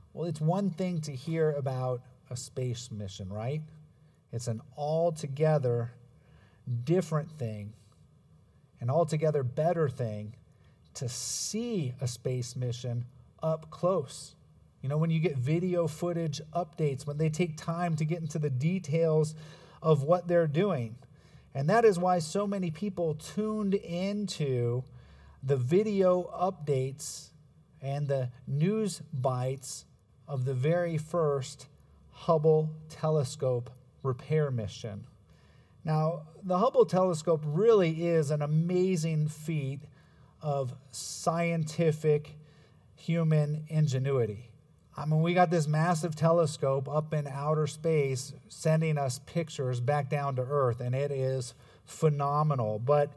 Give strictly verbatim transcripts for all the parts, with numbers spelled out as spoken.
Well, it's one thing to hear about a space mission, right? It's an altogether different thing, an altogether better thing to see a space mission up close. You know, when you get video footage updates, when they take time to get into the details of what they're doing. And that is why so many people tuned into the video updates and the news bites of the very first Hubble telescope repair mission. Now, the Hubble telescope really is an amazing feat of scientific human ingenuity. I mean, we got this massive telescope up in outer space sending us pictures back down to Earth, and it is phenomenal. But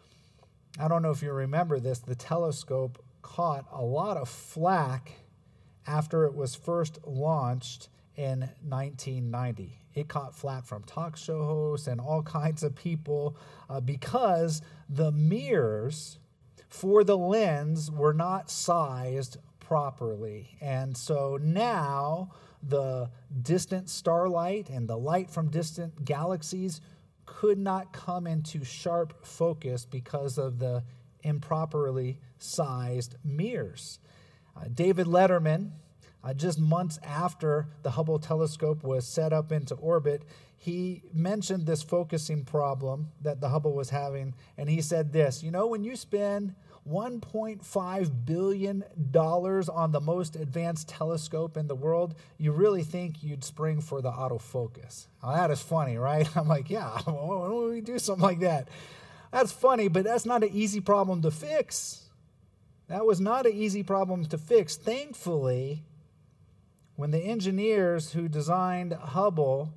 I don't know if you remember this, the telescope caught a lot of flack after it was first launched in nineteen ninety. It caught flack from talk show hosts and all kinds of people uh, because the mirrors for the lens were not sized properly. And so now the distant starlight and the light from distant galaxies could not come into sharp focus because of the improperly sized mirrors. Uh, David Letterman, uh, just months after the Hubble telescope was set up into orbit, he mentioned this focusing problem that the Hubble was having, and he said this, you know, when you spend one point five billion dollars on the most advanced telescope in the world, you really think you'd spring for the autofocus. Now, that is funny, right? I'm like, yeah, why don't we do something like that? That's funny, but that's not an easy problem to fix. That was not an easy problem to fix. Thankfully, when the engineers who designed Hubble,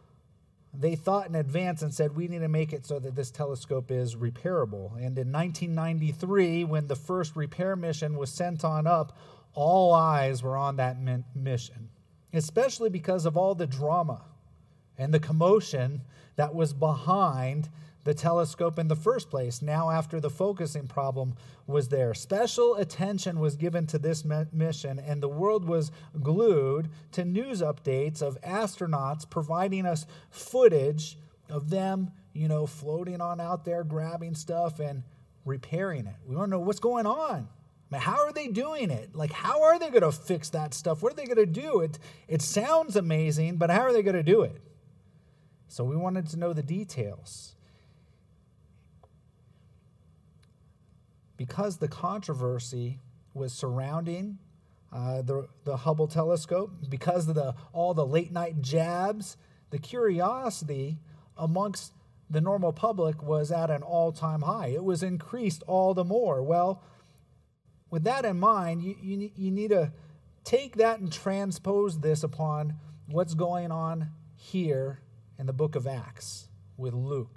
they thought in advance and said, we need to make it so that this telescope is repairable. And in nineteen ninety-three, when the first repair mission was sent on up, all eyes were on that mission, especially because of all the drama and the commotion that was behind the telescope in the first place. Now, after the focusing problem was there, special attention was given to this mission, and the world was glued to news updates of astronauts providing us footage of them, you know, floating on out there, grabbing stuff and repairing it. We want to know what's going on. I mean, how are they doing it? Like, how are they going to fix that stuff? What are they going to do? It, it sounds amazing, but how are they going to do it? So we wanted to know the details. Because the controversy was surrounding uh, the, the Hubble telescope, because of the, all the late-night jabs, the curiosity amongst the normal public was at an all-time high. It was increased all the more. Well, with that in mind, you, you, you need to take that and transpose this upon what's going on here in the book of Acts with Luke.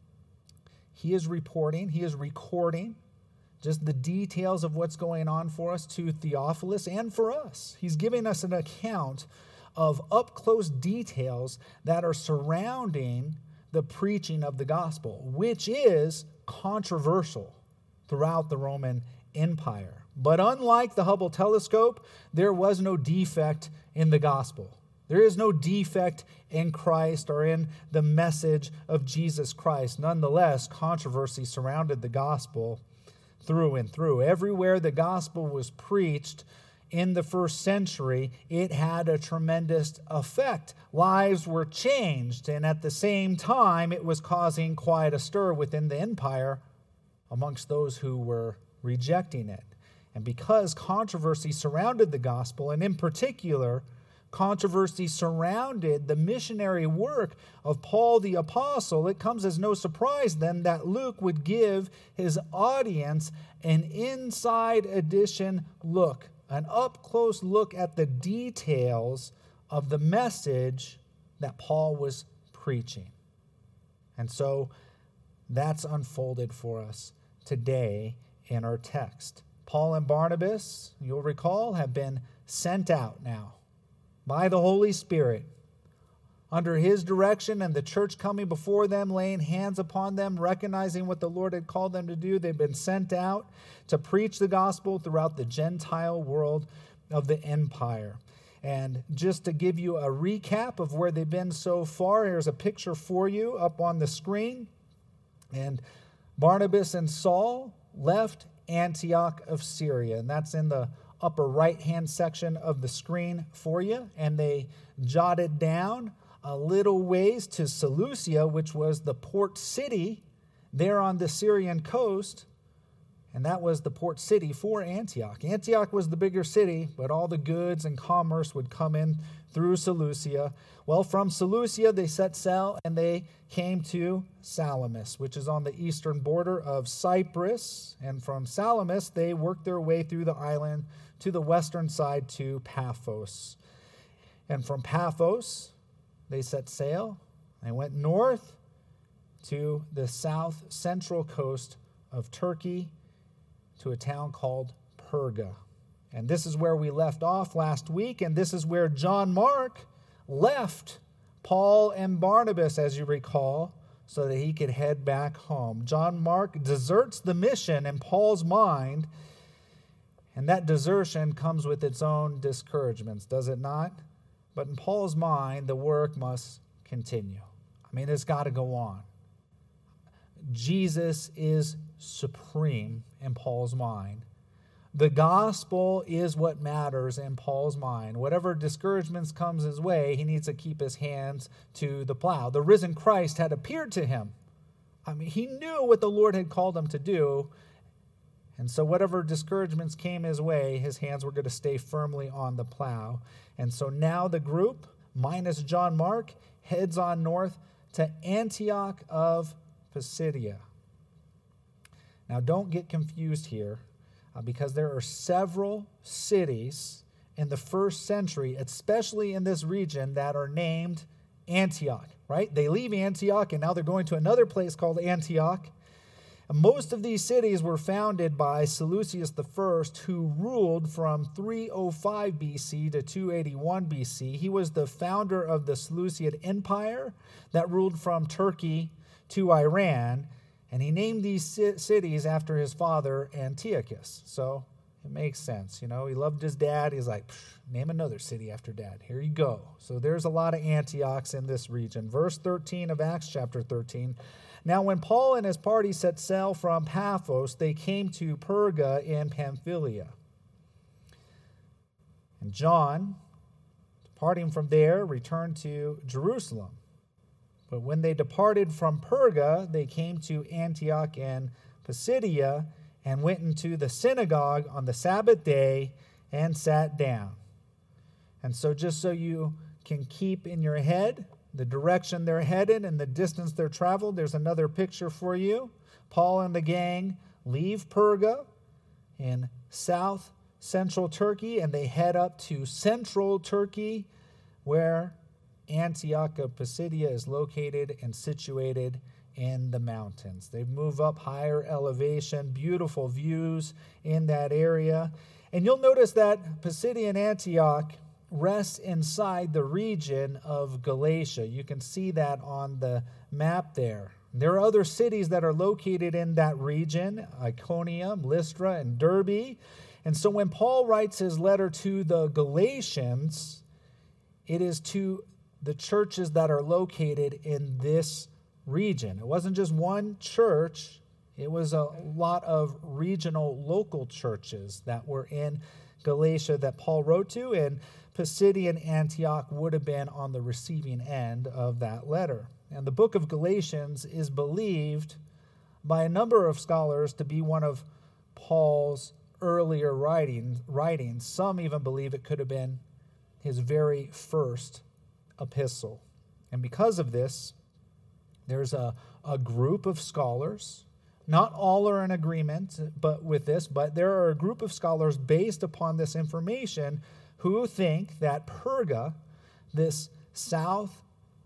He is reporting, he is recording just the details of what's going on for us to Theophilus and for us. He's giving us an account of up-close details that are surrounding the preaching of the gospel, which is controversial throughout the Roman Empire. But unlike the Hubble telescope, there was no defect in the gospel. There is no defect in Christ or in the message of Jesus Christ. Nonetheless, controversy surrounded the gospel through and through. Everywhere the gospel was preached in the first century, it had a tremendous effect. Lives were changed, and at the same time, it was causing quite a stir within the empire amongst those who were rejecting it. And because controversy surrounded the gospel, and in particular, controversy surrounded the missionary work of Paul the Apostle, it comes as no surprise then that Luke would give his audience an inside edition look, an up-close look at the details of the message that Paul was preaching. And so that's unfolded for us today in our text. Paul and Barnabas, you'll recall, have been sent out now by the Holy Spirit, under his direction and the church coming before them, laying hands upon them, recognizing what the Lord had called them to do. They've been sent out to preach the gospel throughout the Gentile world of the empire. And just to give you a recap of where they've been so far, here's a picture for you up on the screen. And Barnabas and Saul left Antioch of Syria, and that's in the upper right-hand section of the screen for you. And they jotted down a little ways to Seleucia, which was the port city there on the Syrian coast, and that was the port city for Antioch. Antioch was the bigger city, but all the goods and commerce would come in through Seleucia. Well, from Seleucia, they set sail and they came to Salamis, which is on the eastern border of Cyprus. And from Salamis, they worked their way through the island to the western side to Paphos. And from Paphos, they set sail and went north to the south central coast of Turkey to a town called Perga. And this is where we left off last week, and this is where John Mark left Paul and Barnabas, as you recall, so that he could head back home. John Mark deserts the mission in Paul's mind, and that desertion comes with its own discouragements, does it not? But in Paul's mind, the work must continue. I mean, it's got to go on. Jesus is supreme in Paul's mind. The gospel is what matters in Paul's mind. Whatever discouragements comes his way, he needs to keep his hands to the plow. The risen Christ had appeared to him. I mean, he knew what the Lord had called him to do. And so whatever discouragements came his way, his hands were going to stay firmly on the plow. And so now the group, minus John Mark, heads on north to Antioch of Pisidia. Now, don't get confused here, uh, because there are several cities in the first century, especially in this region, that are named Antioch, right? They leave Antioch, and now they're going to another place called Antioch. And most of these cities were founded by Seleucus the First, who ruled from three oh five B C to two eighty-one B C. He was the founder of the Seleucid Empire that ruled from Turkey to Iran, and he named these cities after his father, Antiochus. So it makes sense. You know, he loved his dad. He's like, name another city after dad. Here you go. So there's a lot of Antiochs in this region. Verse thirteen of Acts chapter thirteen. Now when Paul and his party set sail from Paphos, they came to Perga in Pamphylia. And John, departing from there, returned to Jerusalem. But when they departed from Perga, they came to Antioch and Pisidia and went into the synagogue on the Sabbath day and sat down. And so just so you can keep in your head the direction they're headed and the distance they're traveled, there's another picture for you. Paul and the gang leave Perga in south central Turkey, and they head up to central Turkey, where Antioch of Pisidia is located and situated in the mountains. They move up higher elevation, beautiful views in that area. And you'll notice that Pisidian Antioch rests inside the region of Galatia. You can see that on the map there. There are other cities that are located in that region, Iconium, Lystra, and Derbe. And so when Paul writes his letter to the Galatians, it is to the churches that are located in this region. It wasn't just one church. It was a lot of regional local churches that were in Galatia that Paul wrote to, and Pisidian Antioch would have been on the receiving end of that letter. And the book of Galatians is believed by a number of scholars to be one of Paul's earlier writings. writings. Some even believe it could have been his very first epistle. And because of this, there's a, a group of scholars. Not all are in agreement but with this, but there are a group of scholars based upon this information who think that Perga, this south,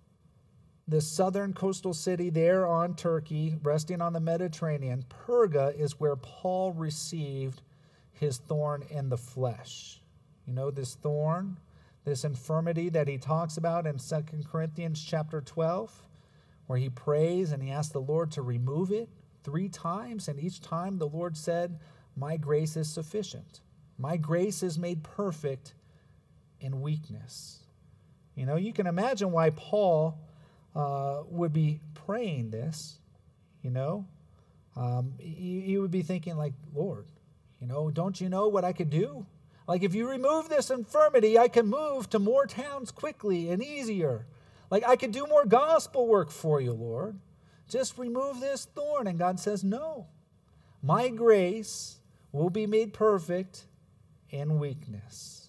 this southern coastal city there on Turkey, resting on the Mediterranean, Perga is where Paul received his thorn in the flesh. You know, this thorn, this infirmity that he talks about in Second Corinthians chapter twelve, where he prays and he asks the Lord to remove it three times, and each time the Lord said, "My grace is sufficient. My grace is made perfect in weakness. You know, you can imagine why Paul uh, would be praying this, you know. Um, he, he would be thinking like, Lord, you know, don't you know what I could do? Like, if you remove this infirmity, I can move to more towns quickly and easier. Like, I could do more gospel work for you, Lord. Just remove this thorn. And God says, no. My grace will be made perfect in weakness.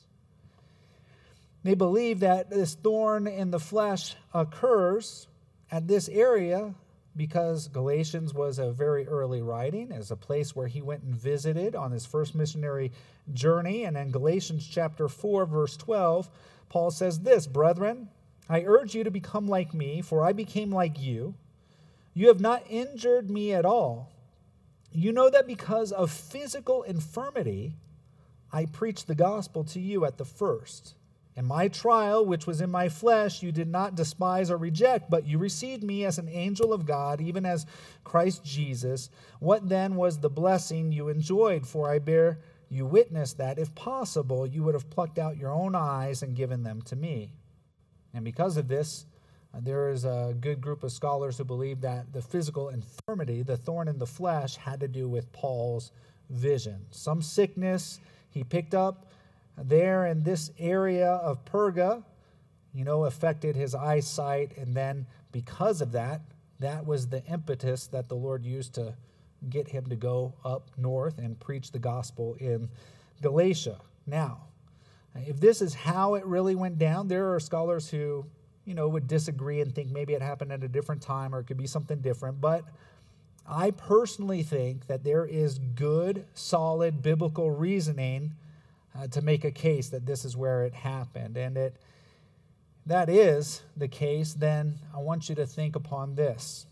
They believe that this thorn in the flesh occurs at this area because Galatians was a very early writing, as a place where he went and visited on his first missionary journey. And in Galatians chapter four, verse twelve, Paul says this, "Brethren, I urge you to become like me, for I became like you. You have not injured me at all. You know that because of physical infirmity, I preached the gospel to you at the first. In my trial, which was in my flesh, you did not despise or reject, but you received me as an angel of God, even as Christ Jesus. What then was the blessing you enjoyed? For I bear you witness that, if possible, you would have plucked out your own eyes and given them to me." And because of this, there is a good group of scholars who believe that the physical infirmity, the thorn in the flesh, had to do with Paul's vision. Some sickness he picked up there in this area of Perga, you know, affected his eyesight. And then because of that, that was the impetus that the Lord used to get him to go up north and preach the gospel in Galatia. Now, if this is how it really went down, there are scholars who, you know, would disagree and think maybe it happened at a different time or it could be something different. But I personally think that there is good, solid biblical reasoning uh, to make a case that this is where it happened. And it that is the case, then I want you to think upon this.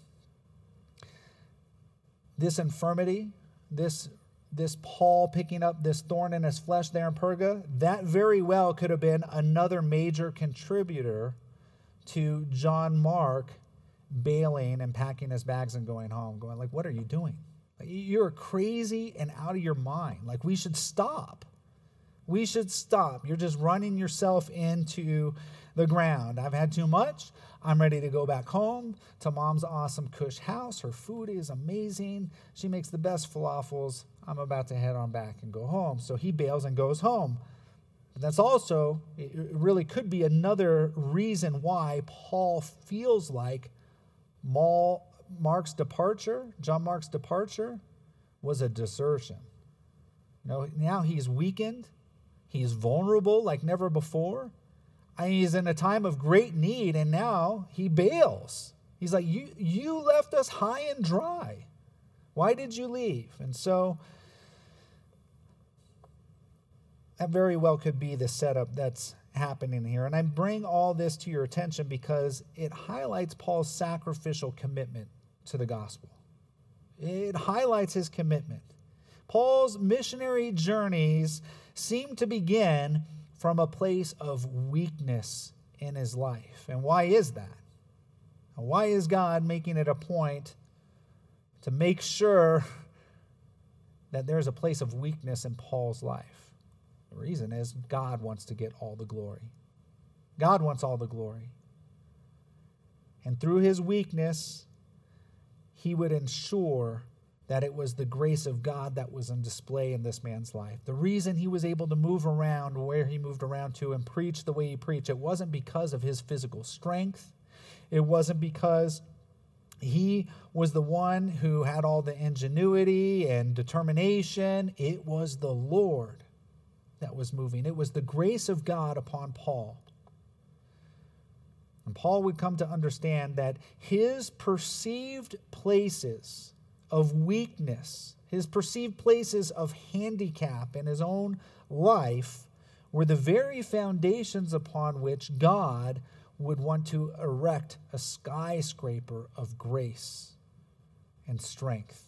This infirmity, this This Paul picking up this thorn in his flesh there in Perga, that very well could have been another major contributor to John Mark bailing and packing his bags and going home, going like, what are you doing? You're crazy and out of your mind. Like, we should stop. We should stop. You're just running yourself into the ground. I've had too much. I'm ready to go back home to Mom's awesome Cush house. Her food is amazing. She makes the best falafels. I'm about to head on back and go home. So he bails and goes home. But that's also, it really could be another reason why Paul feels like Mark's departure, John Mark's departure, was a desertion. You know, now he's weakened. He's vulnerable like never before. I mean, he's in a time of great need, and now he bails. He's like, you, you left us high and dry. Why did you leave? And so that very well could be the setup that's happening here. And I bring all this to your attention because it highlights Paul's sacrificial commitment to the gospel. It highlights his commitment. Paul's missionary journeys seem to begin from a place of weakness in his life. And why is that? Why is God making it a point to make sure that there's a place of weakness in Paul's life? The reason is God wants to get all the glory. God wants all the glory. And through his weakness, he would ensure that it was the grace of God that was on display in this man's life. The reason he was able to move around where he moved around to and preach the way he preached, it wasn't because of his physical strength. It wasn't because he was the one who had all the ingenuity and determination. It was the Lord that was moving. It was the grace of God upon Paul. And Paul would come to understand that his perceived places of weakness, his perceived places of handicap in his own life, were the very foundations upon which God would want to erect a skyscraper of grace and strength.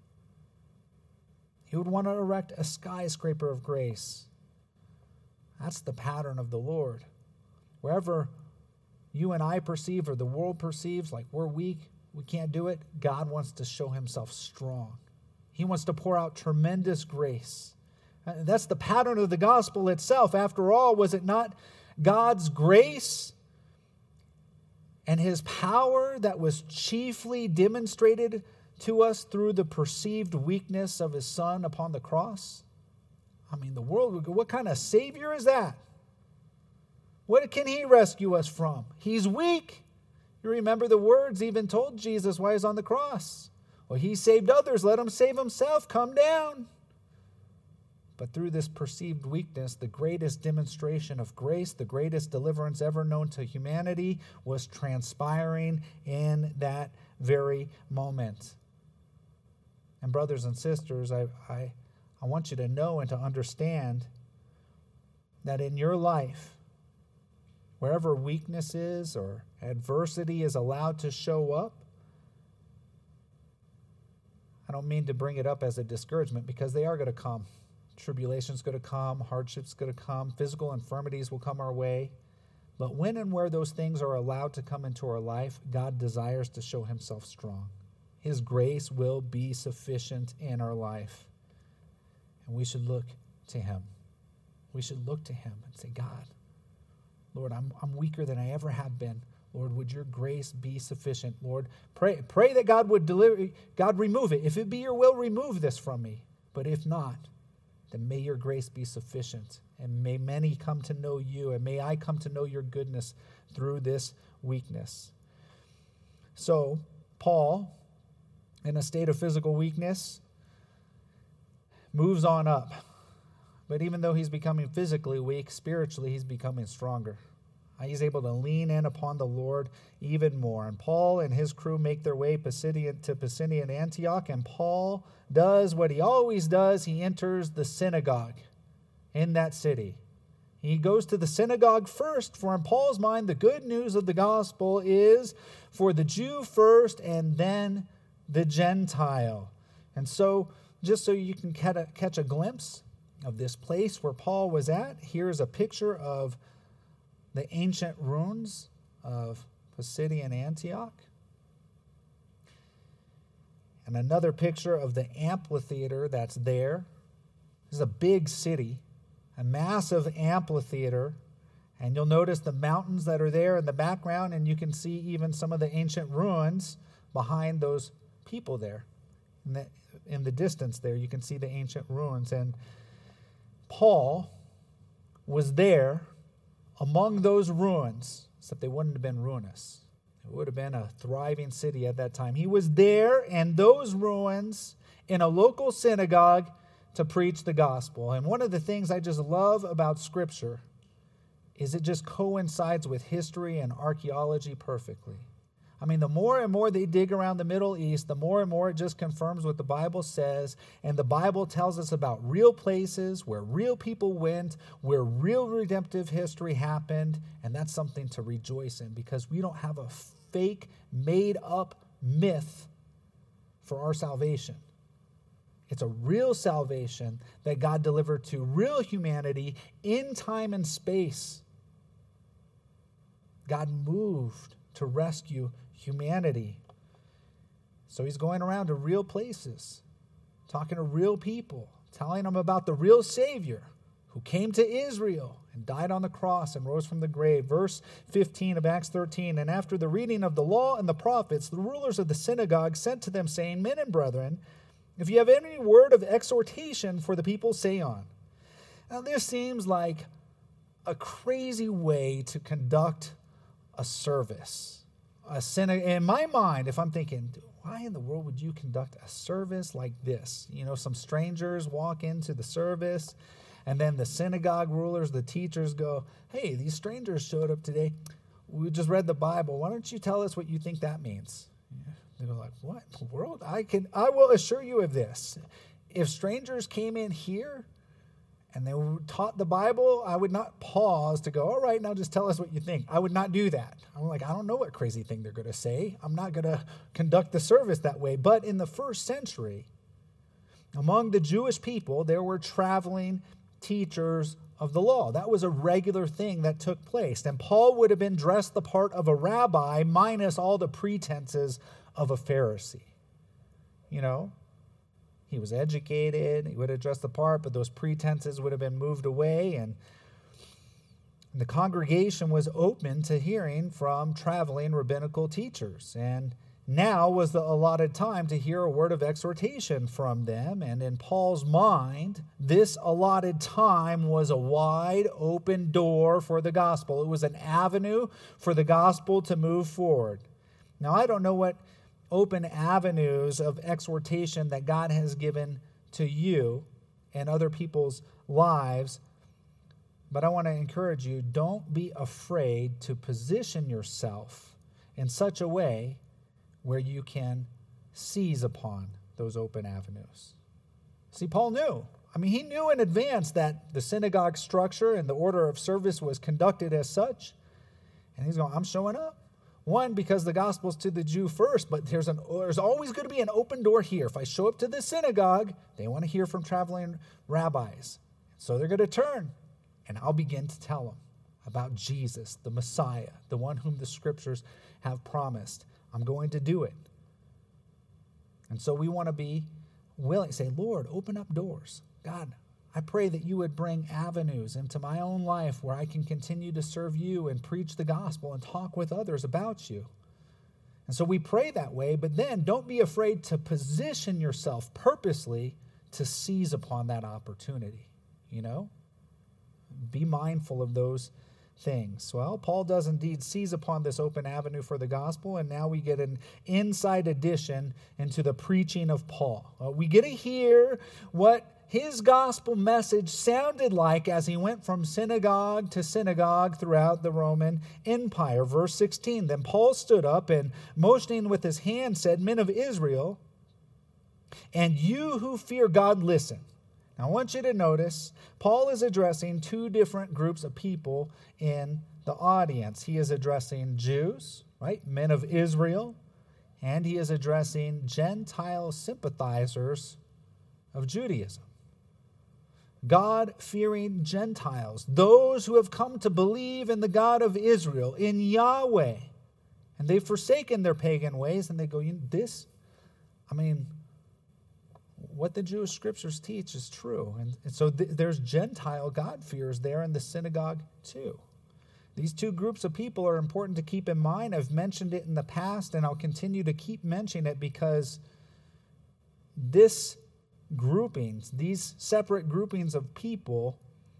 He would want to erect a skyscraper of grace. That's the pattern of the Lord. Wherever you and I perceive, or the world perceives, like we're weak, we can't do it, God wants to show himself strong. He wants to pour out tremendous grace. That's the pattern of the gospel itself. After all, was it not God's grace and his power that was chiefly demonstrated to us through the perceived weakness of his Son upon the cross? I mean, the world would go, what kind of Savior is that? What can he rescue us from? He's weak. You remember the words even told Jesus while he's on the cross. Well, he saved others, let him save himself. Come down. But through this perceived weakness, the greatest demonstration of grace, the greatest deliverance ever known to humanity, was transpiring in that very moment. And brothers and sisters, I, I, I want you to know and to understand that in your life, wherever weakness is or adversity is allowed to show up, I don't mean to bring it up as a discouragement, because they are going to come. Tribulation's going to come, hardship's going to come, physical infirmities will come our way. But when and where those things are allowed to come into our life, God desires to show himself strong. His grace will be sufficient in our life. And we should look to him. We should look to him and say, God, Lord, I'm, I'm weaker than I ever have been. Lord, would your grace be sufficient? Lord, pray, pray that God would deliver, God remove it. If it be your will, remove this from me. But if not, then may your grace be sufficient. And may many come to know you. And may I come to know your goodness through this weakness. So, Paul, in a state of physical weakness, moves on up. But even though he's becoming physically weak, spiritually he's becoming stronger. He's able to lean in upon the Lord even more. And Paul and his crew make their way to Pisidian Antioch, and Paul does what he always does. He enters the synagogue in that city. He goes to the synagogue first, for in Paul's mind, the good news of the gospel is for the Jew first and then the Gentile. And so, just so you can catch a glimpse of this place where Paul was at, here's a picture of the ancient ruins of Pisidian Antioch. And another picture of the amphitheater that's there. This is a big city, a massive amphitheater. And you'll notice the mountains that are there in the background, and you can see even some of the ancient ruins behind those people there. In the, in the distance there, you can see the ancient ruins. And Paul was there among those ruins, except they wouldn't have been ruinous. It would have been a thriving city at that time. He was there in those ruins in a local synagogue to preach the gospel. And one of the things I just love about Scripture is it just coincides with history and archaeology perfectly. I mean, the more and more they dig around the Middle East, the more and more it just confirms what the Bible says. And the Bible tells us about real places where real people went, where real redemptive history happened. And that's something to rejoice in, because we don't have a fake, made-up myth for our salvation. It's a real salvation that God delivered to real humanity in time and space. God moved to rescue humanity. So he's going around to real places, talking to real people, telling them about the real Savior who came to Israel and died on the cross and rose from the grave. Verse fifteen of Acts thirteen, and after the reading of the law and the prophets, the rulers of the synagogue sent to them, saying, Men and brethren, if you have any word of exhortation for the people, say on. Now this seems like a crazy way to conduct a service. A synagogue. In my mind, if I'm thinking, why in the world would you conduct a service like this? You know, some strangers walk into the service, and then the synagogue rulers, the teachers go, hey, these strangers showed up today. We just read the Bible. Why don't you tell us what you think that means? They're like, what in the world? I can, I will assure you of this. If strangers came in here and they were taught the Bible, I would not pause to go, all right, now just tell us what you think. I would not do that. I'm like, I don't know what crazy thing they're going to say. I'm not going to conduct the service that way. But in the first century, among the Jewish people, there were traveling teachers of the law. That was a regular thing that took place. And Paul would have been dressed the part of a rabbi minus all the pretenses of a Pharisee. You know? He was educated, he would have dressed the part, but those pretenses would have been moved away. And And the congregation was open to hearing from traveling rabbinical teachers. And now was the allotted time to hear a word of exhortation from them. And in Paul's mind, this allotted time was a wide open door for the gospel. It was an avenue for the gospel to move forward. Now, I don't know what open avenues of exhortation that God has given to you and other people's lives, but I want to encourage you, don't be afraid to position yourself in such a way where you can seize upon those open avenues. See, Paul knew. I mean, he knew in advance that the synagogue structure and the order of service was conducted as such. And he's going, I'm showing up. One, because the gospel's to the Jew first, but there's, an, there's always going to be an open door here. If I show up to the synagogue, they want to hear from traveling rabbis. So they're going to turn, and I'll begin to tell them about Jesus, the Messiah, the one whom the scriptures have promised. I'm going to do it. And so we want to be willing, say, Lord, open up doors. God, I pray that you would bring avenues into my own life where I can continue to serve you and preach the gospel and talk with others about you. And so we pray that way, but then don't be afraid to position yourself purposely to seize upon that opportunity, you know? Be mindful of those things. Well, Paul does indeed seize upon this open avenue for the gospel, and now we get an inside addition into the preaching of Paul. Uh, we get to hear what his gospel message sounded like as he went from synagogue to synagogue throughout the Roman Empire. Verse sixteen, then Paul stood up and motioning with his hand said, Men of Israel, and you who fear God, listen. Now, I want you to notice, Paul is addressing two different groups of people in the audience. He is addressing Jews, right, men of Israel, and he is addressing Gentile sympathizers of Judaism. God-fearing Gentiles, those who have come to believe in the God of Israel, in Yahweh, and they've forsaken their pagan ways, and they go, you know, this, I mean, what the Jewish scriptures teach is true. And, and so th- there's Gentile God-fearers there in the synagogue too. These two groups of people are important to keep in mind. I've mentioned it in the past, and I'll continue to keep mentioning it because this groupings, these separate groupings of people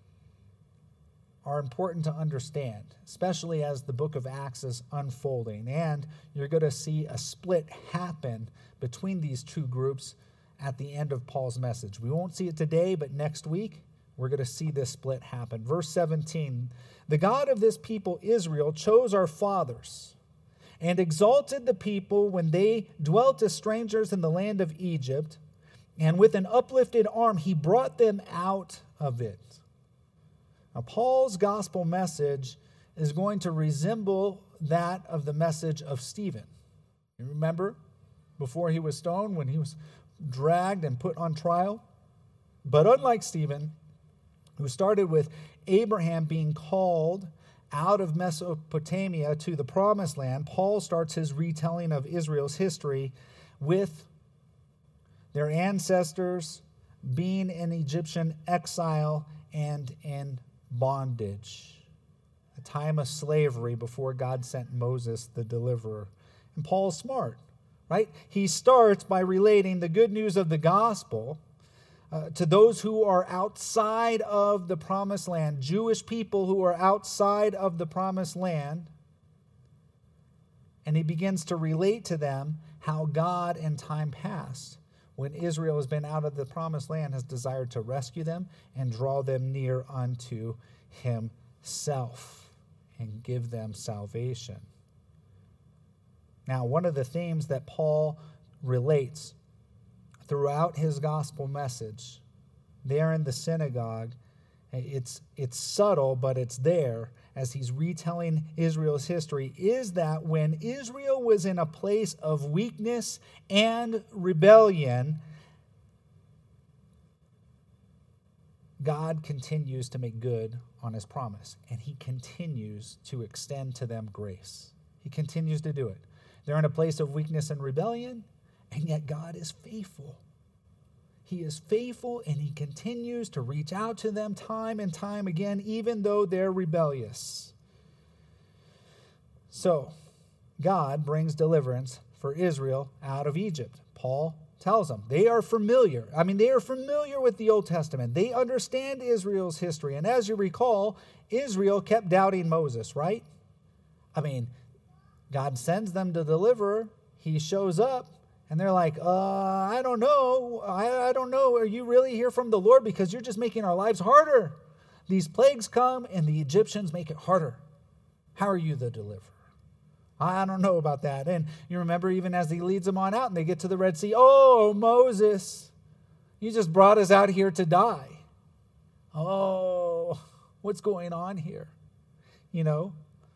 are important to understand, especially as the book of Acts is unfolding. And you're going to see a split happen between these two groups at the end of Paul's message. We won't see it today, but next week we're going to see this split happen. Verse seventeen, the God of this people, Israel, chose our fathers and exalted the people when they dwelt as strangers in the land of Egypt, and with an uplifted arm he brought them out of it. Now, Paul's gospel message is going to resemble that of the message of Stephen. You remember before he was stoned, when he was dragged and put on trial? But unlike Stephen, who started with Abraham being called out of Mesopotamia to the promised land, Paul starts his retelling of Israel's history with their ancestors being in Egyptian exile and in bondage, a time of slavery before God sent Moses, the deliverer. And Paul's smart, right? He starts by relating the good news of the gospel uh, to those who are outside of the promised land, Jewish people who are outside of the promised land. And he begins to relate to them how God in time past, when Israel has been out of the promised land, has desired to rescue them and draw them near unto himself and give them salvation. Now, one of the themes that Paul relates throughout his gospel message there in the synagogue, it's, it's subtle, but it's there as he's retelling Israel's history, is that when Israel was in a place of weakness and rebellion, God continues to make good on his promise, and he continues to extend to them grace. He continues to do it. They're in a place of weakness and rebellion, and yet God is faithful. He is faithful, and he continues to reach out to them time and time again, even though they're rebellious. So, God brings deliverance for Israel out of Egypt. Paul tells them they are familiar. I mean, they are familiar with the Old Testament. They understand Israel's history. And as you recall, Israel kept doubting Moses, right? I mean, God sends them to deliver. He shows up. And they're like, uh, I don't know. I, I don't know. Are you really here from the Lord? Because you're just making our lives harder. These plagues come and the Egyptians make it harder. How are you the deliverer? I don't know about that. And you remember even as he leads them on out and they get to the Red Sea, oh, Moses, you just brought us out here to die. Oh, what's going on here? You know,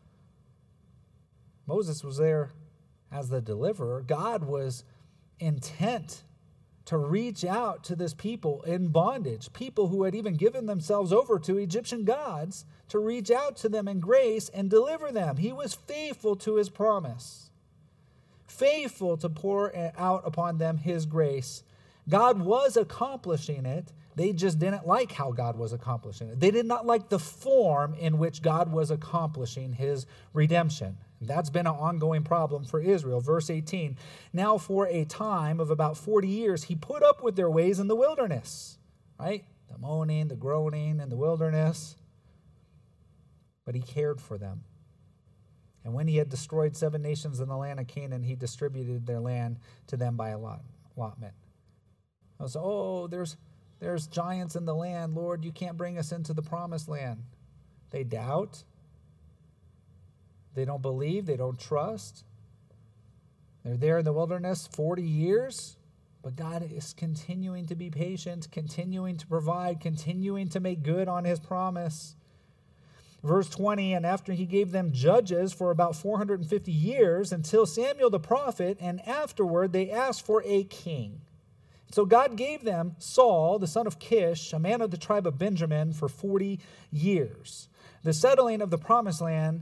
Moses was there as the deliverer. God was intent to reach out to this people in bondage, people who had even given themselves over to Egyptian gods, to reach out to them in grace and deliver them. He was faithful to his promise, faithful to pour out upon them his grace. God was accomplishing it. They just didn't like how God was accomplishing it. They did not like the form in which God was accomplishing his redemption. That's been an ongoing problem for Israel. Verse eighteen, now for a time of about forty years, he put up with their ways in the wilderness, right? The moaning, the groaning in the wilderness. But he cared for them. And when he had destroyed seven nations in the land of Canaan, he distributed their land to them by allotment. I was, oh, there's, there's giants in the land. Lord, you can't bring us into the promised land. They doubt. They don't believe. They don't trust. They're there in the wilderness forty years. But God is continuing to be patient, continuing to provide, continuing to make good on his promise. Verse twenty, and after he gave them judges for about four hundred fifty years until Samuel the prophet, and afterward they asked for a king. So God gave them Saul, the son of Kish, a man of the tribe of Benjamin, for forty years. The settling of the promised land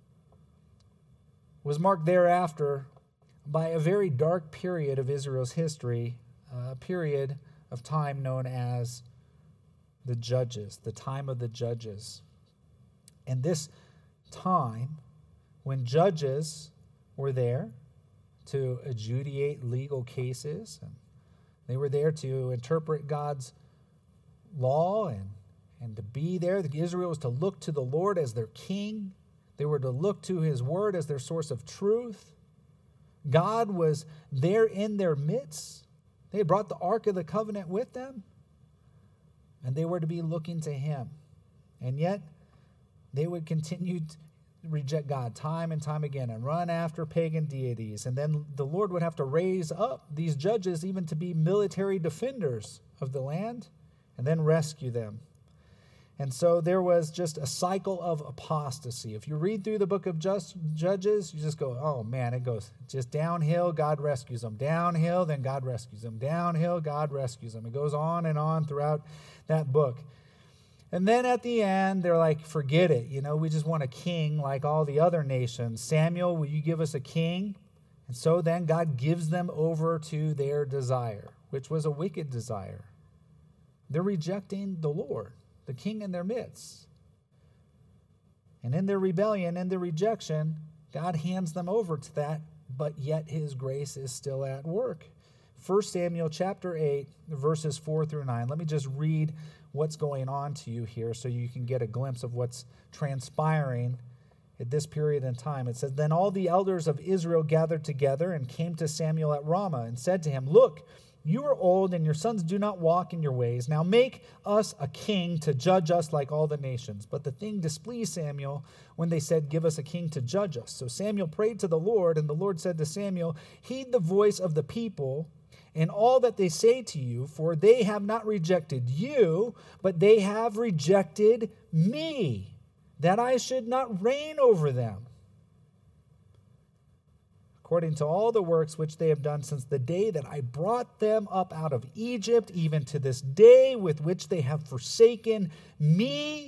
was marked thereafter by a very dark period of Israel's history, a period of time known as the Judges, the time of the Judges. And this time, when judges were there to adjudicate legal cases, and they were there to interpret God's law and, and to be there, Israel was to look to the Lord as their king. They were to look to his word as their source of truth. God was there in their midst. They had brought the Ark of the Covenant with them, and they were to be looking to him. And yet, they would continue to reject God time and time again and run after pagan deities. And then the Lord would have to raise up these judges even to be military defenders of the land and then rescue them. And so there was just a cycle of apostasy. If you read through the book of just, Judges, you just go, oh man, it goes just downhill, God rescues them. Downhill, then God rescues them. Downhill, God rescues them. It goes on and on throughout that book. And then at the end, they're like, forget it. You know, we just want a king like all the other nations. Samuel, will you give us a king? And so then God gives them over to their desire, which was a wicked desire. They're rejecting the Lord, the king in their midst. And in their rebellion, in their rejection, God hands them over to that, but yet his grace is still at work. First Samuel chapter eight, verses four through nine. Let me just read what's going on to you here so you can get a glimpse of what's transpiring at this period in time. It says, then all the elders of Israel gathered together and came to Samuel at Ramah and said to him, look, you are old and your sons do not walk in your ways. Now make us a king to judge us like all the nations. But the thing displeased Samuel when they said, give us a king to judge us. So Samuel prayed to the Lord, and the Lord said to Samuel, heed the voice of the people in all that they say to you, for they have not rejected you, but they have rejected me, that I should not reign over them, according to all the works which they have done since the day that I brought them up out of Egypt, even to this day, with which they have forsaken me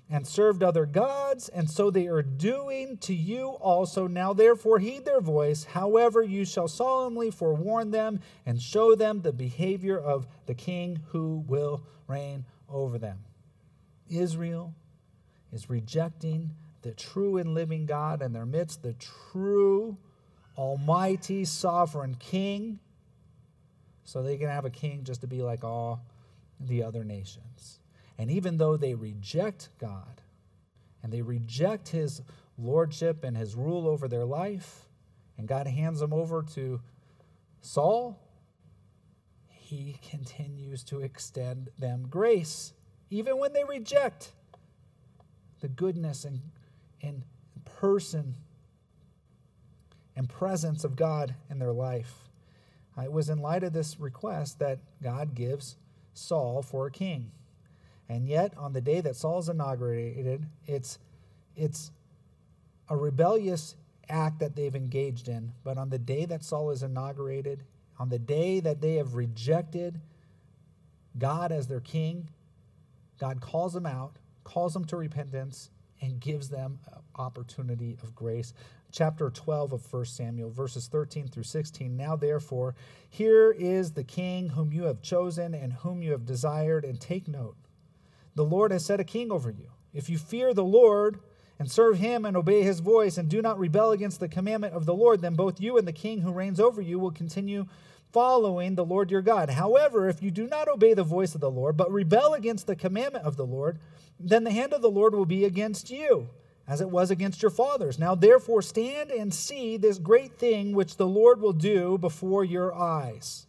and served other gods, and so they are doing to you also. Now therefore heed their voice. However, you shall solemnly forewarn them and show them the behavior of the king who will reign over them. Israel is rejecting the true and living God in their midst, the true, almighty, sovereign king, so they can have a king just to be like all the other nations. And even though they reject God and they reject his lordship and his rule over their life, and God hands them over to Saul, he continues to extend them grace, even when they reject the goodness and, and person and presence of God in their life. It was in light of this request that God gives Saul for a king. And yet, on the day that Saul's inaugurated, it's, it's a rebellious act that they've engaged in. But on the day that Saul is inaugurated, on the day that they have rejected God as their king, God calls them out, calls them to repentance, and gives them an opportunity of grace. Chapter twelve of First Samuel, verses thirteen through sixteen. Now therefore, here is the king whom you have chosen and whom you have desired, and take note. The Lord has set a king over you. If you fear the Lord and serve him and obey his voice and do not rebel against the commandment of the Lord, then both you and the king who reigns over you will continue following the Lord your God. However, if you do not obey the voice of the Lord, but rebel against the commandment of the Lord, then the hand of the Lord will be against you, as it was against your fathers. Now therefore stand and see this great thing which the Lord will do before your eyes.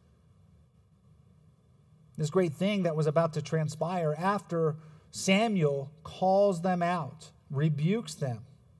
This great thing that was about to transpire after Samuel calls them out, rebukes them.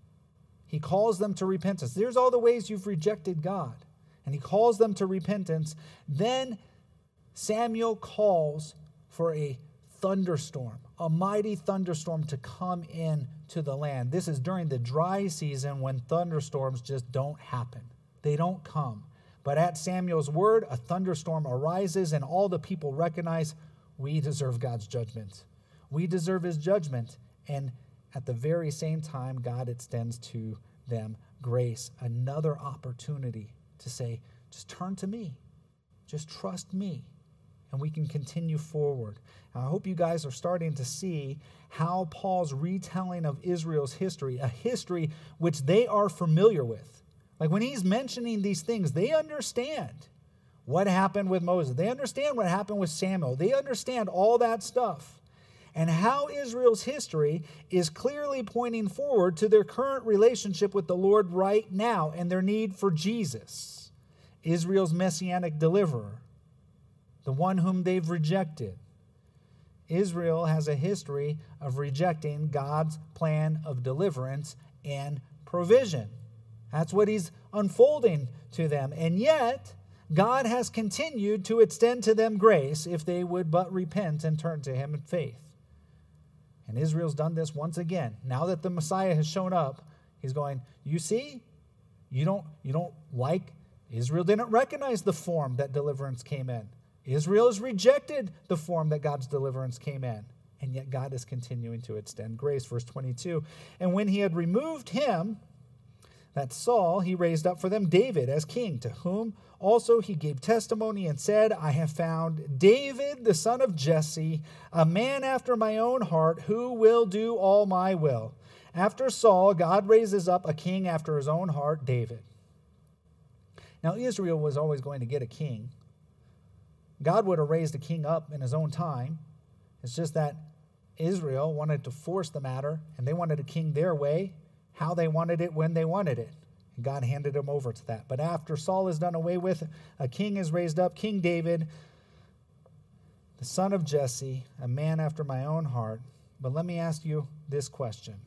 He calls them to repentance. There's all the ways you've rejected God. And he calls them to repentance. Then Samuel calls for a thunderstorm, a mighty thunderstorm to come in to the land. This is during the dry season when thunderstorms just don't happen. They don't come. But at Samuel's word, a thunderstorm arises, and all the people recognize we deserve God's judgment. We deserve his judgment. And at the very same time, God extends to them grace, another opportunity to say, just turn to me. Just trust me. And we can continue forward. Now, I hope you guys are starting to see how Paul's retelling of Israel's history, a history which they are familiar with. Like when he's mentioning these things, they understand what happened with Moses. They understand what happened with Samuel. They understand all that stuff. And how Israel's history is clearly pointing forward to their current relationship with the Lord right now and their need for Jesus, Israel's messianic deliverer, the one whom they've rejected. Israel has a history of rejecting God's plan of deliverance and provision. That's what he's unfolding to them. And yet, God has continued to extend to them grace if they would but repent and turn to him in faith. And Israel's done this once again. Now that the Messiah has shown up, he's going, you see, you don't, you don't like, Israel didn't recognize the form that deliverance came in. Israel has rejected the form that God's deliverance came in. And yet God is continuing to extend grace. Verse twenty-two, and when he had removed him, that Saul, he raised up for them David as king, to whom also he gave testimony and said, I have found David, the son of Jesse, a man after my own heart, who will do all my will. After Saul, God raises up a king after his own heart, David. Now, Israel was always going to get a king. God would have raised a king up in his own time. It's just that Israel wanted to force the matter, and they wanted a king their way, how they wanted it, when they wanted it. And God handed him over to that. But after Saul is done away with, a king is raised up, King David, the son of Jesse, a man after my own heart. But let me ask you this question.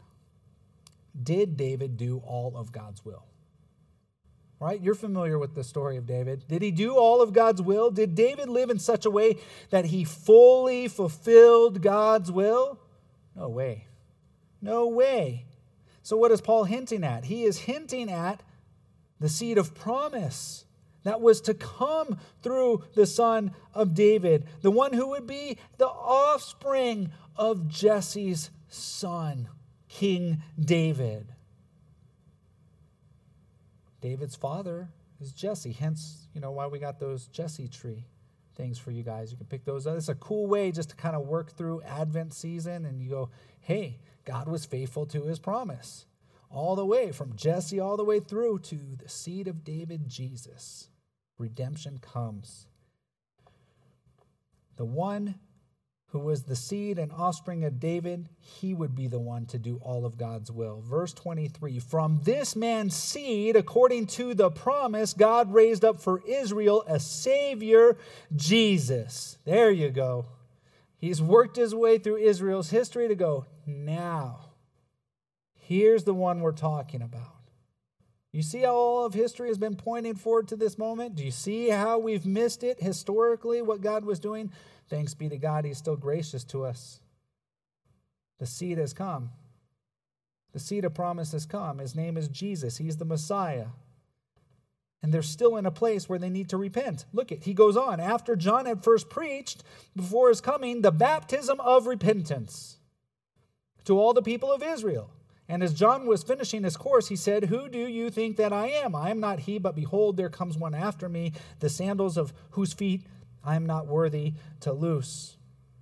Did David do all of God's will? Right? You're familiar with the story of David. Did he do all of God's will? Did David live in such a way that he fully fulfilled God's will? No way. No way. So what is Paul hinting at? He is hinting at the seed of promise that was to come through the son of David, the one who would be the offspring of Jesse's son, King David. David's father is Jesse, hence, you know, why we got those Jesse tree things for you guys. You can pick those up. It's a cool way just to kind of work through Advent season, and you go, hey, God was faithful to his promise. All the way from Jesse all the way through to the seed of David, Jesus. Redemption comes. The one who was the seed and offspring of David, he would be the one to do all of God's will. Verse twenty-three, from this man's seed, according to the promise, God raised up for Israel a Savior, Jesus. There you go. He's worked his way through Israel's history to go, now, here's the one we're talking about. You see how all of history has been pointing forward to this moment? Do you see how we've missed it historically, what God was doing? Thanks be to God, he's still gracious to us. The seed has come. The seed of promise has come. His name is Jesus. He's the Messiah. And they're still in a place where they need to repent. Look it, he goes on. After John had first preached, before his coming, the baptism of repentance to all the people of Israel. And as John was finishing his course, he said, who do you think that I am? I am not he, but behold, there comes one after me, the sandals of whose feet I am not worthy to loose.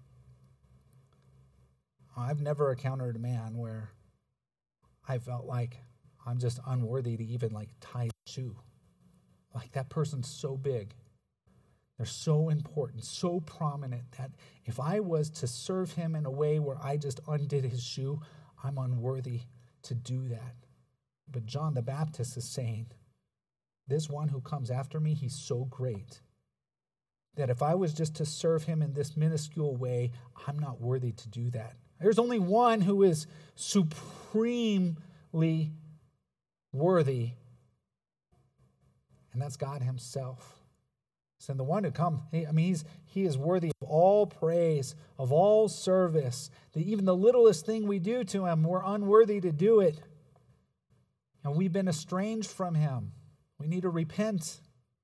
I've never encountered a man where I felt like I'm just unworthy to even like tie a shoe. Like that person's so big. They're so important, so prominent that if I was to serve him in a way where I just undid his shoe, I'm unworthy to do that. But John the Baptist is saying, this one who comes after me, he's so great that if I was just to serve him in this minuscule way, I'm not worthy to do that. There's only one who is supremely worthy, and that's God himself. So the one who come, I mean, he's, he is worthy of all praise, of all service. That even the littlest thing we do to him, we're unworthy to do it. And we've been estranged from him. We need to repent.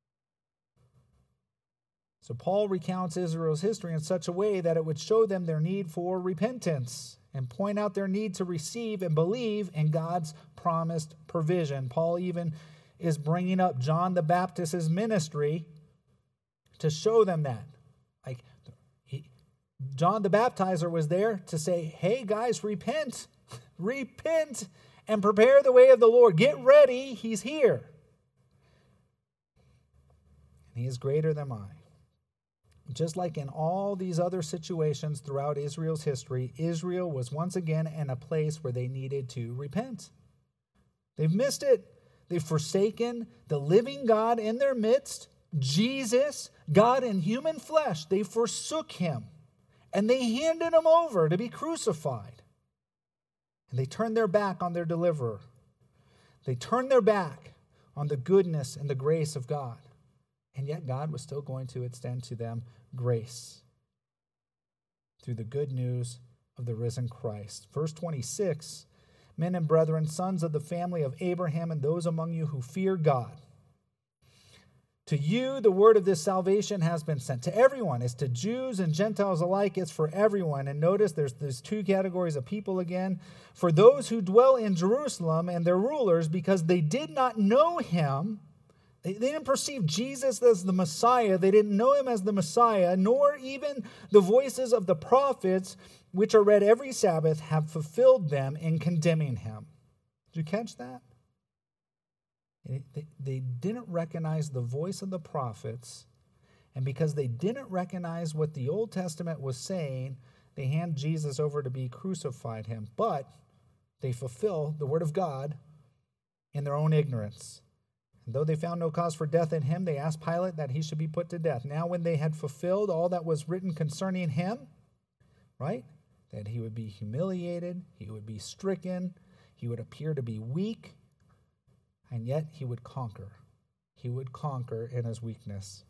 So Paul recounts Israel's history in such a way that it would show them their need for repentance and point out their need to receive and believe in God's promised provision. Paul even is bringing up John the Baptist's ministry to show them that. Like he, John the Baptizer was there to say, hey guys, repent, repent and prepare the way of the Lord. Get ready, he's here. And he is greater than I. Just like in all these other situations throughout Israel's history, Israel was once again in a place where they needed to repent. They've missed it. They've forsaken the living God in their midst, Jesus, God in human flesh. They forsook him, and they handed him over to be crucified. And they turned their back on their deliverer. They turned their back on the goodness and the grace of God. And yet God was still going to extend to them grace through the good news of the risen Christ. Verse twenty-six, men and brethren, sons of the family of Abraham, and those among you who fear God. To you, the word of this salvation has been sent. To everyone. It's to Jews and Gentiles alike. It's for everyone. And notice there's, there's two categories of people again. For those who dwell in Jerusalem and their rulers, because they did not know him. They, they didn't perceive Jesus as the Messiah. They didn't know him as the Messiah, nor even the voices of the prophets, which are read every Sabbath, have fulfilled them in condemning him. Did you catch that? They, they didn't recognize the voice of the prophets, and because they didn't recognize what the Old Testament was saying, they hand Jesus over to be crucified him. But they fulfill the word of God in their own ignorance. And though they found no cause for death in him, they asked Pilate that he should be put to death. Now when they had fulfilled all that was written concerning him, right, that he would be humiliated, he would be stricken, he would appear to be weak, and yet he would conquer. He would conquer in his weakness.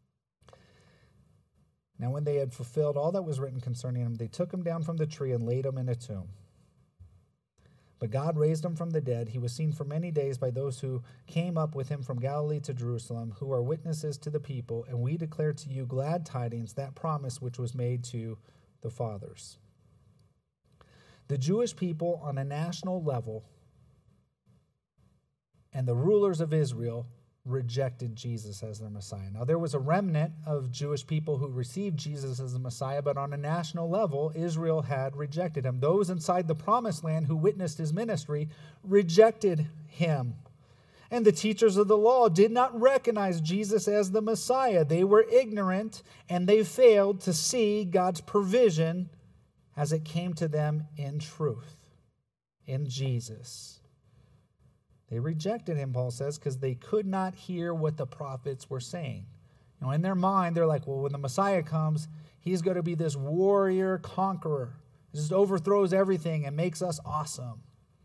Now when they had fulfilled all that was written concerning him, they took him down from the tree and laid him in a tomb. But God raised him from the dead. He was seen for many days by those who came up with him from Galilee to Jerusalem, who are witnesses to the people, and we declare to you glad tidings, that promise which was made to the fathers. The Jewish people on a national level and the rulers of Israel rejected Jesus as their Messiah. Now, there was a remnant of Jewish people who received Jesus as the Messiah, but on a national level, Israel had rejected him. Those inside the promised land who witnessed his ministry rejected him. And the teachers of the law did not recognize Jesus as the Messiah. They were ignorant, and they failed to see God's provision as it came to them in truth, in Jesus. They rejected him, Paul says, because they could not hear what the prophets were saying. You know, in their mind, they're like, well, when the Messiah comes, he's going to be this warrior conqueror. He just overthrows everything and makes us awesome.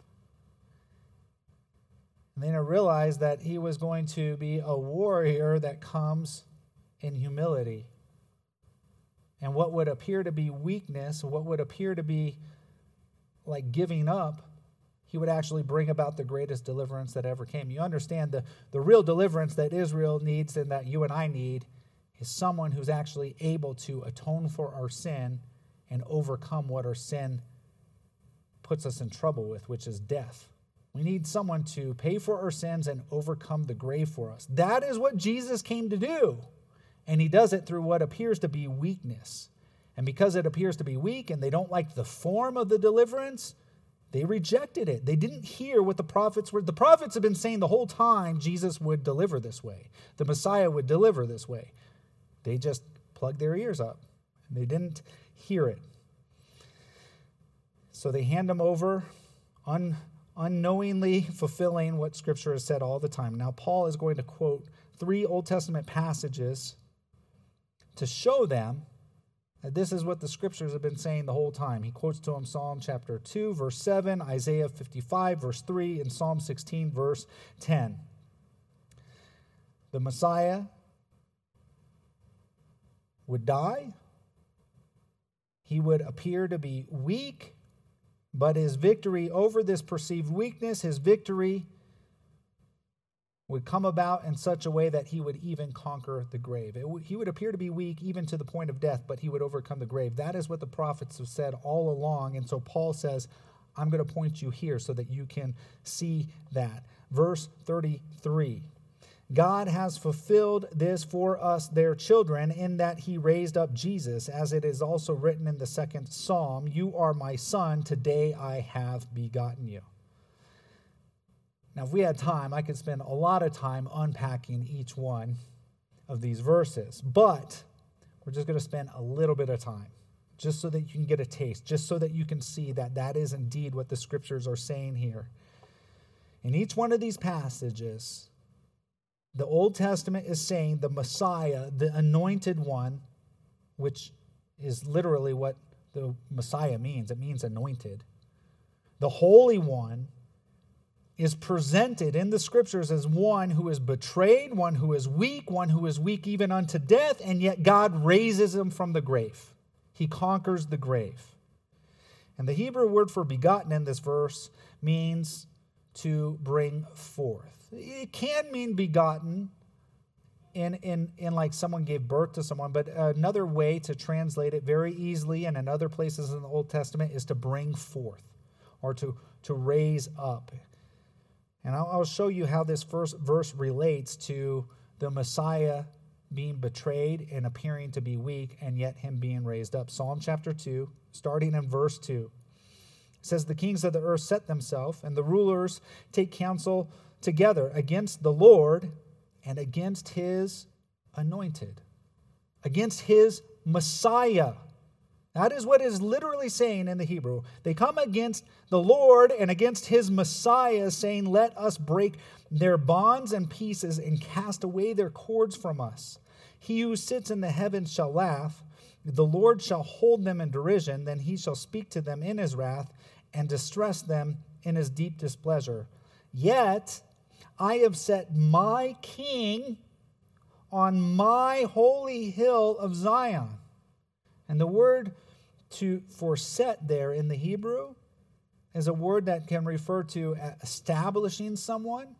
And then I realized that he was going to be a warrior that comes in humility. And what would appear to be weakness, what would appear to be like giving up, he would actually bring about the greatest deliverance that ever came. You understand the, the real deliverance that Israel needs and that you and I need is someone who's actually able to atone for our sin and overcome what our sin puts us in trouble with, which is death. We need someone to pay for our sins and overcome the grave for us. That is what Jesus came to do. And he does it through what appears to be weakness. And because it appears to be weak and they don't like the form of the deliverance, they rejected it. They didn't hear what the prophets were. The prophets have been saying the whole time Jesus would deliver this way. The Messiah would deliver this way. They just plugged their ears up. And they didn't hear it. So they hand him over, un, unknowingly fulfilling what Scripture has said all the time. Now, Paul is going to quote three Old Testament passages to show them that this is what the Scriptures have been saying the whole time. He quotes to them Psalm chapter two, verse seven, Isaiah fifty-five, verse three, and Psalm sixteen, verse ten. The Messiah would die. He would appear to be weak, but his victory over this perceived weakness, his victory would come about in such a way that he would even conquer the grave. It w- he would appear to be weak even to the point of death, but he would overcome the grave. That is what the prophets have said all along. And so Paul says, I'm going to point you here so that you can see that. Verse thirty-three. God has fulfilled this for us, their children, in that he raised up Jesus, as it is also written in the second psalm, you are my son, today I have begotten you. Now, if we had time, I could spend a lot of time unpacking each one of these verses, but we're just going to spend a little bit of time just so that you can get a taste, just so that you can see that that is indeed what the Scriptures are saying here. In each one of these passages, the Old Testament is saying the Messiah, the anointed one, which is literally what the Messiah means. It means anointed. The Holy One is presented in the Scriptures as one who is betrayed, one who is weak, one who is weak even unto death, and yet God raises him from the grave. He conquers the grave. And the Hebrew word for begotten in this verse means to bring forth. It can mean begotten in, in, in like someone gave birth to someone, but another way to translate it very easily and in other places in the Old Testament is to bring forth or to, to raise up. And I'll, I'll show you how this first verse relates to the Messiah being betrayed and appearing to be weak and yet him being raised up. Psalm chapter two, starting in verse two. It says, the kings of the earth set themselves, and the rulers take counsel together against the Lord and against his anointed, against his Messiah. That is what it is literally saying in the Hebrew. They come against the Lord and against his Messiah, saying, let us break their bonds and pieces and cast away their cords from us. He who sits in the heavens shall laugh. The Lord shall hold them in derision. Then he shall speak to them in his wrath and distress them in his deep displeasure. Yet I have set my king on my holy hill of Zion. And the word to for set there in the Hebrew is a word that can refer to establishing someone,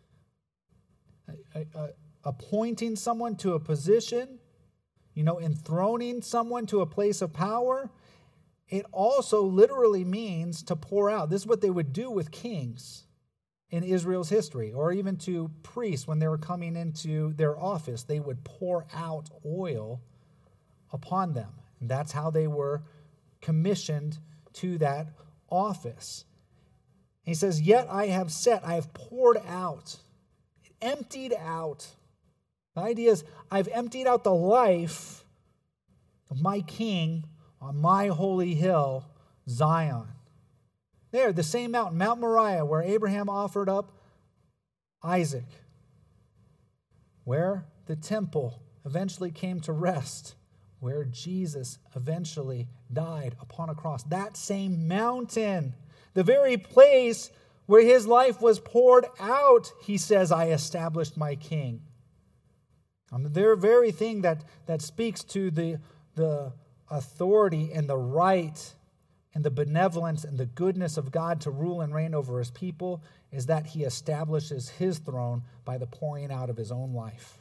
a, a, appointing someone to a position, you know, enthroning someone to a place of power. it also literally means to pour out. This is what they would do with kings in Israel's history, or even to priests when they were coming into their office. They would pour out oil upon them. And that's how they were commissioned to that office. He says, yet I have set, I have poured out, emptied out. The idea is, I've emptied out the life of my king on my holy hill, Zion. There, the same mountain, Mount Moriah, where Abraham offered up Isaac, where the temple eventually came to rest, where Jesus eventually died upon a cross. That same mountain, the very place where his life was poured out, he says, I established my king. Um, the very thing that, that speaks to the, the authority and the right and the benevolence and the goodness of God to rule and reign over his people is that he establishes his throne by the pouring out of his own life.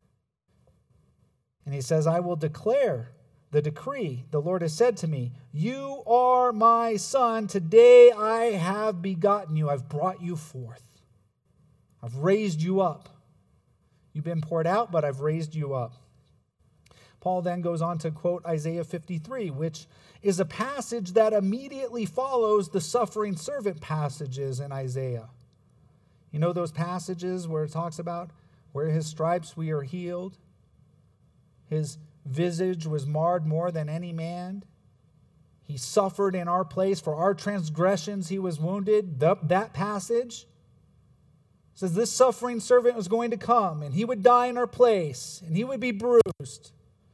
And he says, I will declare the decree. The Lord has said to me, you are my son. Today I have begotten you. I've brought you forth. I've raised you up. You've been poured out, but I've raised you up. Paul then goes on to quote Isaiah fifty-three, which is a passage that immediately follows the suffering servant passages in Isaiah. You know those passages where it talks about where his stripes we are healed? His visage was marred more than any man. He suffered in our place. For our transgressions he was wounded. The, that passage says this suffering servant was going to come, and he would die in our place, and he would be bruised.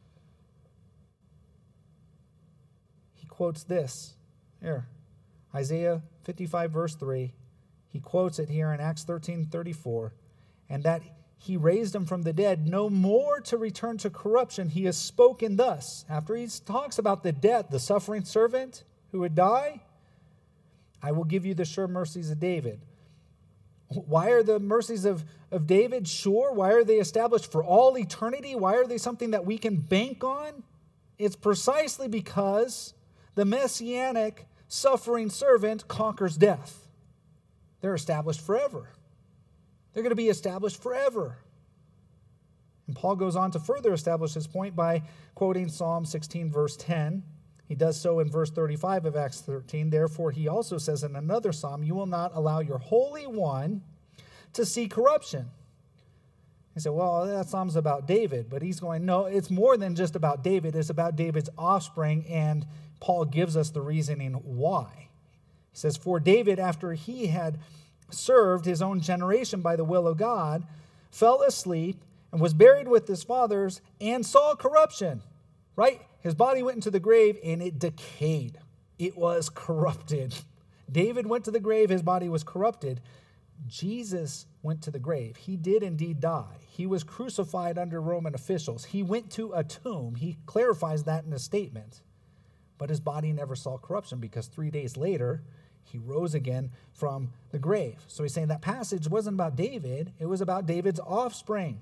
He quotes this here, Isaiah fifty-five, verse three. He quotes it here in Acts thirteen thirty-four. And that he raised him from the dead, no more to return to corruption. He has spoken thus. After he talks about the death, the suffering servant who would die, I will give you the sure mercies of David. Why are the mercies of, of David sure? Why are they established for all eternity? Why are they something that we can bank on? It's precisely because the messianic suffering servant conquers death. They're established forever. They're going to be established forever. And Paul goes on to further establish his point by quoting Psalm sixteen, verse ten. He does so in verse thirty-five of Acts thirteen. Therefore, he also says in another psalm, you will not allow your Holy One to see corruption. He said, well, that psalm's about David. But he's going, no, it's more than just about David. It's about David's offspring. And Paul gives us the reasoning why. He says, for David, after he had served his own generation by the will of God, fell asleep and was buried with his fathers and saw corruption. Right? His body went into the grave and it decayed. It was corrupted. David went to the grave. His body was corrupted. Jesus went to the grave. He did indeed die. He was crucified under Roman officials. He went to a tomb. He clarifies that in a statement. But his body never saw corruption because three days later, he rose again from the grave. So he's saying that passage wasn't about David. It was about David's offspring.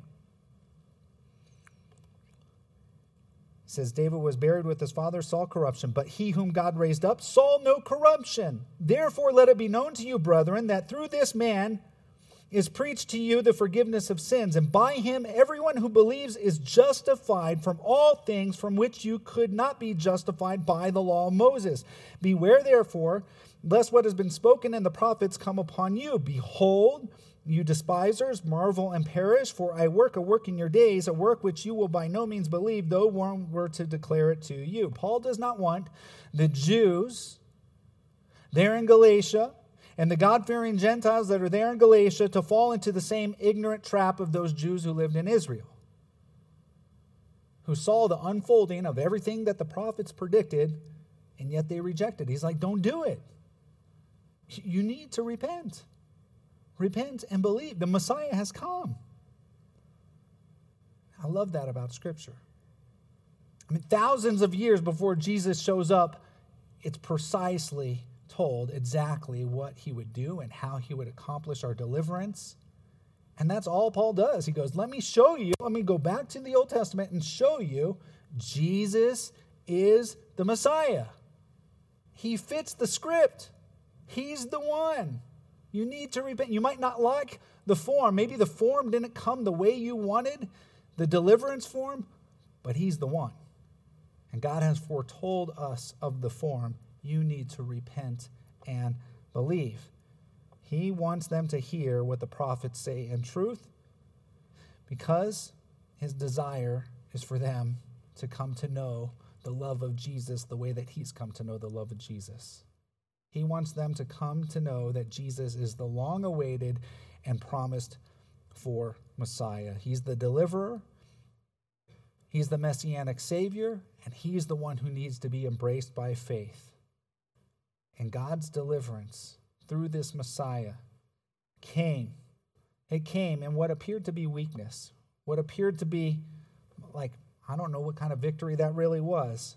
It says, David was buried with his father, saw corruption, but he whom God raised up saw no corruption. Therefore, let it be known to you, brethren, that through this man is preached to you the forgiveness of sins, and by him everyone who believes is justified from all things from which you could not be justified by the law of Moses. Beware, therefore, lest what has been spoken in the prophets come upon you. Behold, you despisers, marvel and perish, for I work a work in your days, a work which you will by no means believe, though one were to declare it to you. Paul does not want the Jews there in Galatia and the God-fearing Gentiles that are there in Galatia to fall into the same ignorant trap of those Jews who lived in Israel, who saw the unfolding of everything that the prophets predicted, and yet they rejected. He's like, don't do it. You need to repent. Repent and believe. The Messiah has come. I love that about Scripture. I mean, thousands of years before Jesus shows up, it's precisely told exactly what he would do and how he would accomplish our deliverance. And that's all Paul does. He goes, let me show you, let me go back to the Old Testament and show you Jesus is the Messiah. He fits the script. He's the one. You need to repent. You might not like the form. Maybe the form didn't come the way you wanted, the deliverance form, but he's the one. And God has foretold us of the form. You need to repent and believe. He wants them to hear what the prophets say in truth, because his desire is for them to come to know the love of Jesus the way that he's come to know the love of Jesus. He wants them to come to know that Jesus is the long-awaited and promised for Messiah. He's the deliverer. He's the messianic Savior, and he's the one who needs to be embraced by faith. And God's deliverance through this Messiah came. It came in what appeared to be weakness, what appeared to be like, I don't know what kind of victory that really was.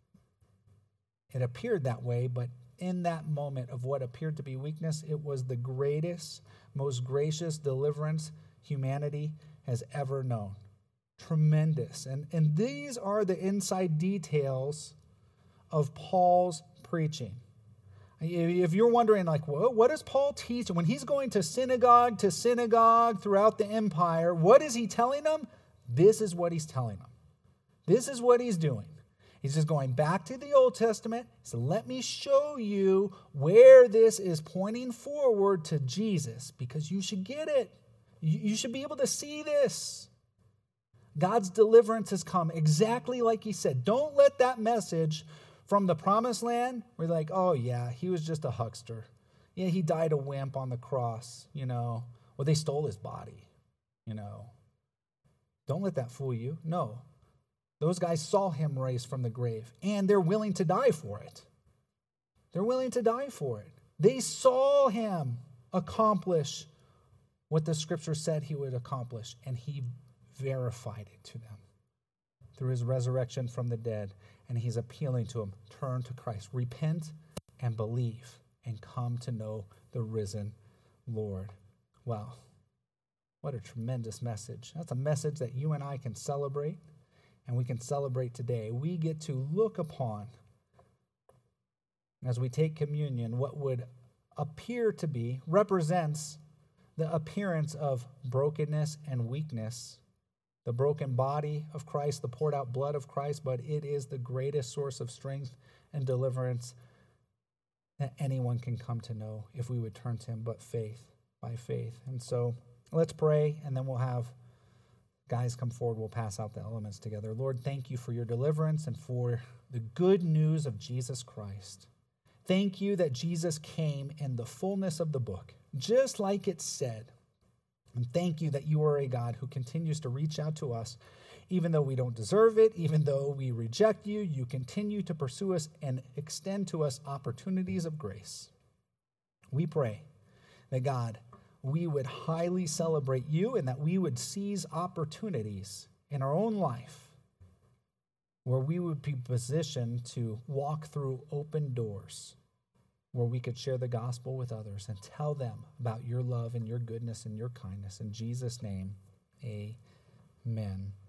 It appeared that way, but in that moment of what appeared to be weakness, it was the greatest, most gracious deliverance humanity has ever known. Tremendous. And, and these are the inside details of Paul's preaching. If you're wondering, like, well, what does Paul teach? When he's going to synagogue to synagogue throughout the empire, what is he telling them? This is what he's telling them. This is what he's doing. He's just going back to the Old Testament. So let me show you where this is pointing forward to Jesus, because you should get it. You should be able to see this. God's deliverance has come exactly like he said. Don't let that message from the promised land, we're like, oh yeah, he was just a huckster. Yeah, he died a wimp on the cross, you know. Well, they stole his body, you know. Don't let that fool you. No. Those guys saw him raised from the grave, and they're willing to die for it. They're willing to die for it. They saw him accomplish what the scripture said he would accomplish, and he verified it to them through his resurrection from the dead. And he's appealing to them, turn to Christ, repent and believe, and come to know the risen Lord. Wow, what a tremendous message. That's a message that you and I can celebrate, and we can celebrate today. We get to look upon, as we take communion, what would appear to be, represents the appearance of brokenness and weakness, the broken body of Christ, the poured out blood of Christ, but it is the greatest source of strength and deliverance that anyone can come to know if we would turn to him, but faith, by faith. And so let's pray, and then we'll have guys come forward. We'll pass out the elements together. Lord, thank you for your deliverance and for the good news of Jesus Christ. Thank you that Jesus came in the fullness of the book, just like it said. And thank you that you are a God who continues to reach out to us, even though we don't deserve it, even though we reject you, you continue to pursue us and extend to us opportunities of grace. We pray that, God, we would highly celebrate you and that we would seize opportunities in our own life where we would be positioned to walk through open doors, where we could share the gospel with others and tell them about your love and your goodness and your kindness. In Jesus' name, amen.